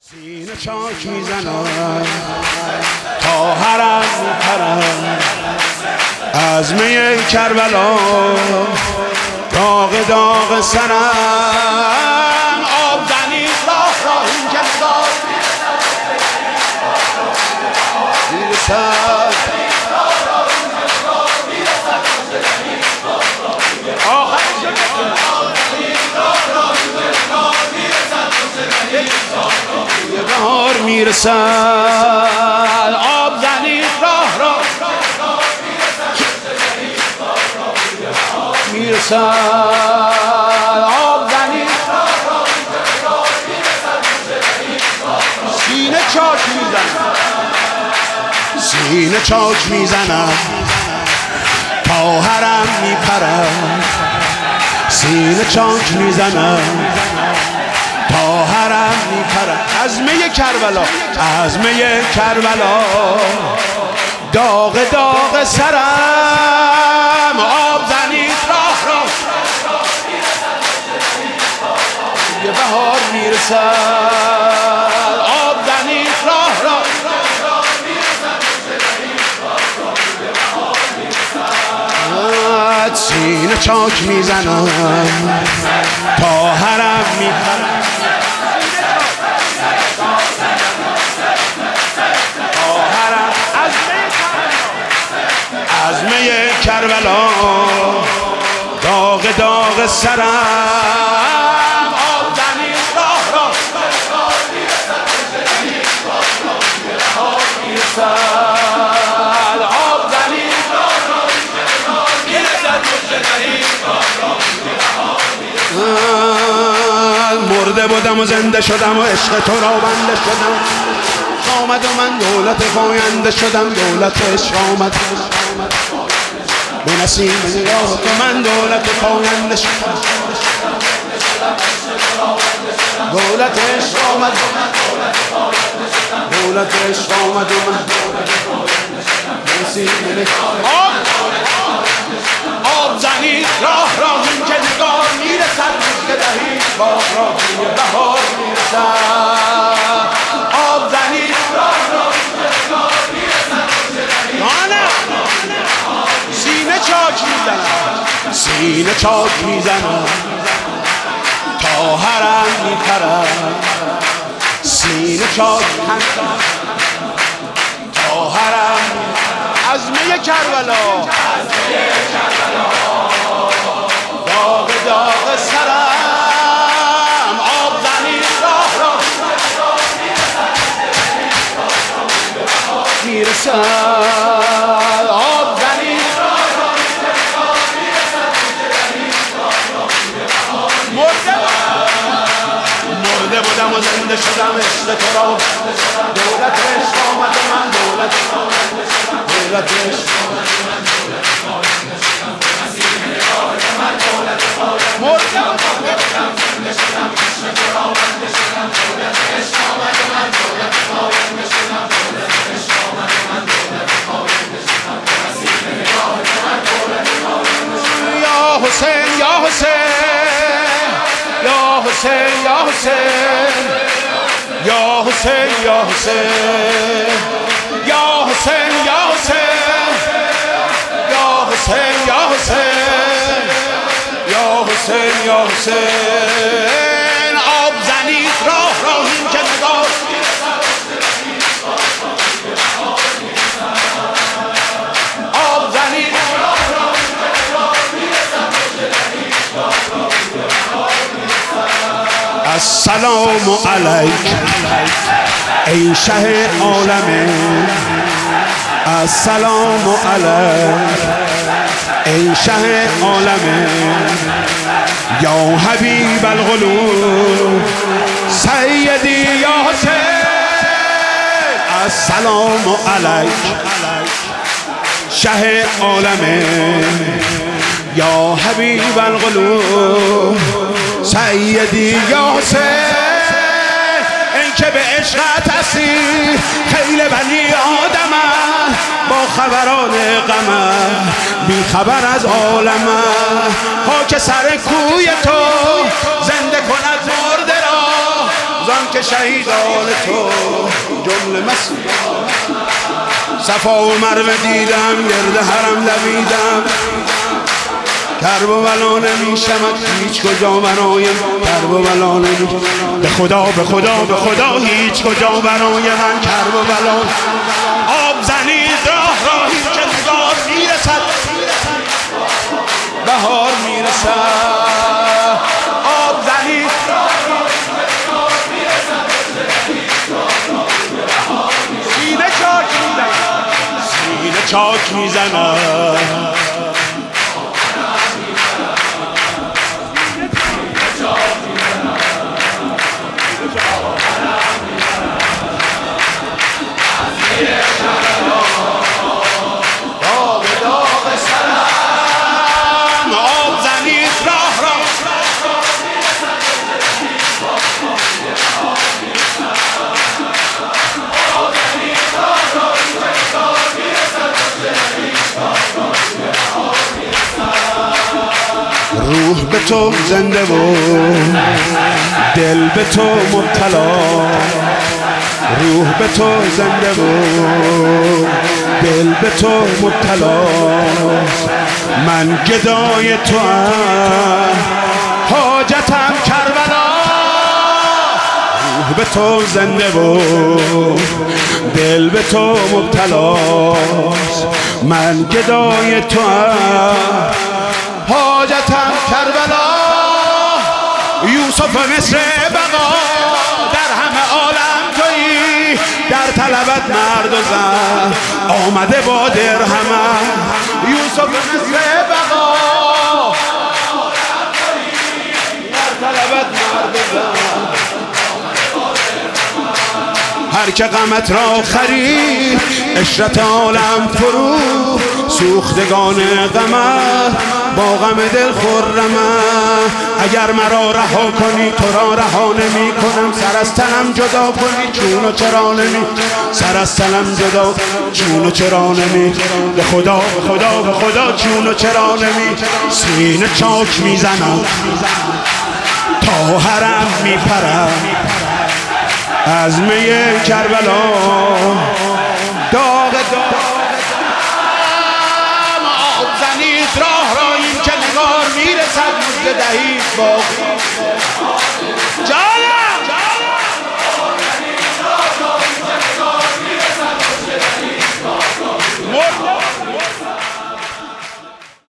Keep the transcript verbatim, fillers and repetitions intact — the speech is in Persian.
سینه چاک میزنم تا حرم میپرم از می کربلا داغ داغ سرم آب زنید راه راه این که نگاه میرسد بهار میرسد آب زنید راه راه میرسد آب زنید سینه چاک میزنم سینه چاک میزنم تا حرم میپرم سینه چاک میزنم تا حرم میپرم از می کربلا از می کربلا داغ داغ سرم آب زنید راه راه یه بهار میرسد آب زنید راه راه سینه چاک میزنم تا حرم میپرم از می کربلا داغ داغ سرم آب زنید راه راه آب زنید مرده بودم و زنده شدم و عشق تو را بنده شدم آمد و من دولت پاینده شدم دولت عشق آمد به نسیم نگاه تو من دولت پاینده شدم دولت عشق آمد دولت عشق آمد و من نسیم نگاه آب زنید راه راه این که نگاه میرسد که دهید باغ را توی بهار میرسد آب زنید راه راه سینه چاک میزنم سینه چاک میزنم تا حرم میپرم سینه چاک تا حرم از می کربلا داغ داغ سرم آب زنید راه راه میرسد آب زنید مرده بودم و زنده شدم عشق تو را دولت عشق آمد و من دولت دولت عشق مرده بودم زنده شدم عشق تو را بنده شدم دولت عشق آمد و من دولت پاینده شدم دولت عشق آمد و من دولت پاینده شدم نسیم نگاه من دولت پاینده شدم یا حسین یا حسین یا حسین یا حسین یا حسین یا حسین یا حسین یا حسین یا حسین یا حسین یا حسین یا حسین آب زنید راه راه این که نگاه آب زنید السلام علیک ای شه عالمه السلام علیک ای شه عالمه یا حبیب القلوب سیدی یا حسین السلام علیک شه عالمه یا حبیب القلوب سیدی یا حسین این که به عشقت هستی خیل بنی آدم با خبران غم بی خبر از عالم خاک سر کوی تو زنده کند مرده را زان که شهیدان تو جمله مسیح صفا و مروه دیدم، گرد حرم دویدم، کرب و بلا نمیشمد هیچ کجا برایم، کرب و بلا نمیشمد به خدا به خدا به خدا هیچ کجا برای من کرب و بلا. آب زنید راه راهی که نگار میرسد، بهار میرسد. آب زنید سینه چاک میزند، سینه چاک میزند. روح به تو زنده و دل به تو مبتلا، روح به تو زنده و دل به تو مبتلا. من گدای تو ام، حاجتم کربلا. روح به تو زنده و دل به تو مبتلا. من گدای تو ام، حاجتم کربلا. یوسف مصر بقا در همه عالم تویی، در طلبت مرد و زن آمده با درهم. یوسف مصر بقا در طلبت مرد و زن، هر که غمت را خرید عشرت عالم فرو. سوختگان غمت با غم دل خرمم. اگر مرا رها کنی تو را رها نمی کنم، سر از تنم جدا کنی چون و چرا نمی، سر از تنم جدا چون و چرا نمی. به خدا به خدا به خدا چون و چرا نمی. سینه چاک میزنم تا حرم میپرم، از می کربلا داغ داغ. آب زنید راه را این که نگار میرسد، مژده دهید باقی جان.